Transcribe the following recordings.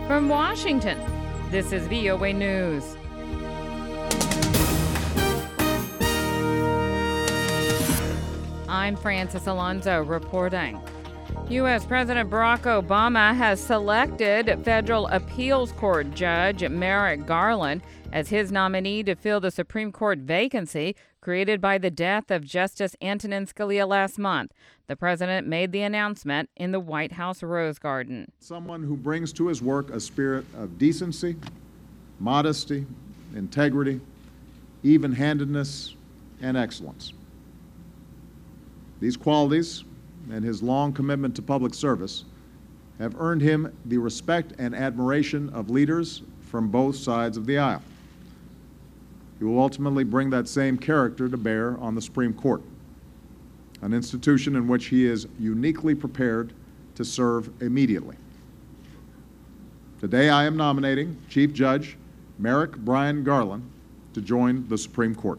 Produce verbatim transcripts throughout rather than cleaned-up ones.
From Washington, this is V O A News. I'm Francis Alonso reporting. U S. President Barack Obama has selected federal appeals court judge Merrick Garland as his nominee to fill the Supreme Court vacancy created by the death of Justice Antonin Scalia last month. The president made the announcement in the White House Rose Garden. Someone who brings to his work a spirit of decency, modesty, integrity, even-handedness, and excellence. These qualities and his long commitment to public service have earned him the respect and admiration of leaders from both sides of the aisle. He will ultimately bring that same character to bear on the Supreme Court, an institution in which he is uniquely prepared to serve immediately. Today I am nominating Chief Judge Merrick Brian Garland to join the Supreme Court.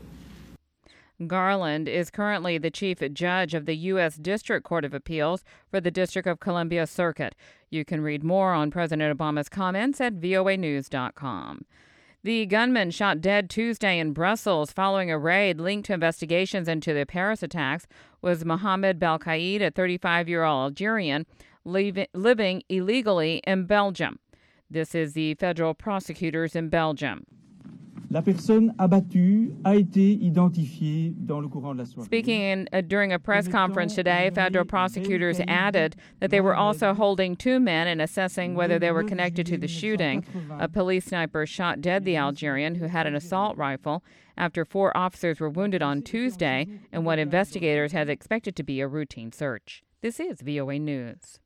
Garland is currently the chief judge of the U S. District Court of Appeals for the District of Columbia Circuit. You can read more on President Obama's comments at V O A news dot com. The gunman shot dead Tuesday in Brussels following a raid linked to investigations into the Paris attacks was Mohamed Belkaid, a thirty-five-year-old Algerian leave, living illegally in Belgium. This is the federal prosecutors in Belgium. La personne abattue a été identifiée dans le courant de la soirée. Speaking in, uh, during a press conference today, federal prosecutors added that they were also holding two men and assessing whether they were connected to the shooting. A police sniper shot dead the Algerian who had an assault rifle after four officers were wounded on Tuesday in what investigators had expected to be a routine search. This is V O A News.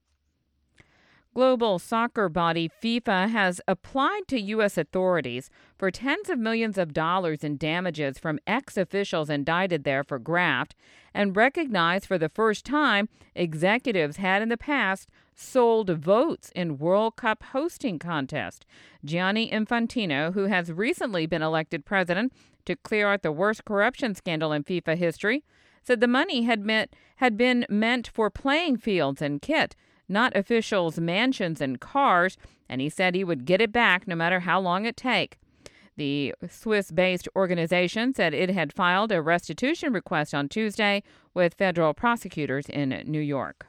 Global soccer body FIFA has applied to U S authorities for tens of millions of dollars in damages from ex-officials indicted there for graft and recognized for the first time executives had in the past sold votes in World Cup hosting contest. Gianni Infantino, who has recently been elected president to clear out the worst corruption scandal in FIFA history, said the money had meant had been meant for playing fields and kit, not officials' mansions and cars, and he said he would get it back no matter how long it take. The Swiss-based organization said it had filed a restitution request on Tuesday with federal prosecutors in New York.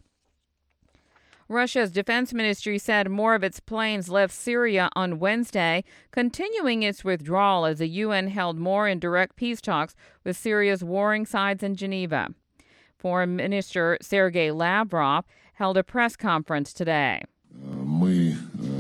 Russia's defense ministry said more of its planes left Syria on Wednesday, continuing its withdrawal as the U N held more in direct peace talks with Syria's warring sides in Geneva. Foreign Minister Sergei Lavrov held a press conference today. Мы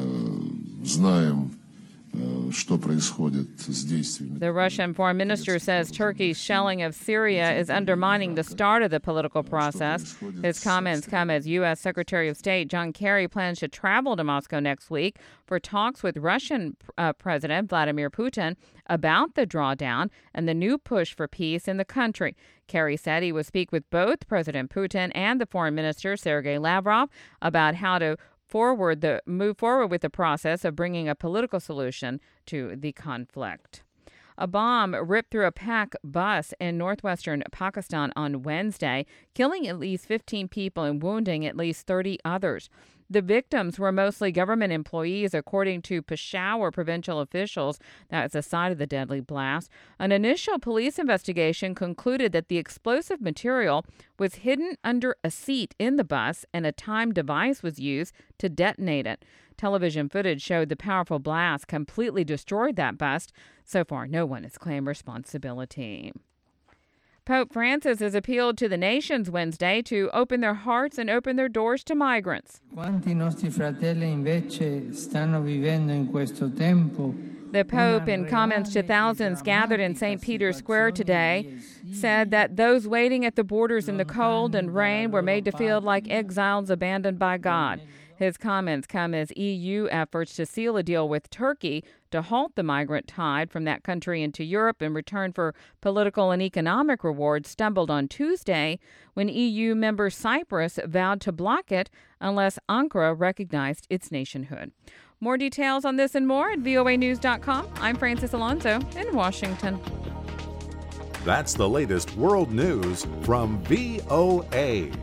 знаем, что происходит с действиями. The Russian foreign minister says Turkey's shelling of Syria is undermining the start of the political process. His comments come as U S. Secretary of State John Kerry plans to travel to Moscow next week for talks with Russian uh, President Vladimir Putin about the drawdown and the new push for peace in the country. Kerry said he would speak with both President Putin and the foreign minister Sergei Lavrov about how to forward the move forward with the process of bringing a political solution to the conflict. A bomb ripped through a pack bus in northwestern Pakistan on Wednesday, killing at least fifteen people and wounding at least thirty others. The victims were mostly government employees, according to Peshawar provincial officials. That's the site of the deadly blast. An initial police investigation concluded that the explosive material was hidden under a seat in the bus and a timed device was used to detonate it. Television footage showed the powerful blast completely destroyed that bus. So far, no one has claimed responsibility. Pope Francis has appealed to the nations Wednesday to open their hearts and open their doors to migrants. Quanti nostri fratelli invece stanno vivendo in questo tempo. The Pope, in comments to thousands gathered in Saint Peter's Square today, said that those waiting at the borders in the cold and rain were made to feel like exiles abandoned by God. His comments come as E U efforts to seal a deal with Turkey to halt the migrant tide from that country into Europe in return for political and economic rewards stumbled on Tuesday when E U member Cyprus vowed to block it unless Ankara recognized its nationhood. More details on this and more at V O A news dot com. I'm Francis Alonso in Washington. That's the latest world news from V O A.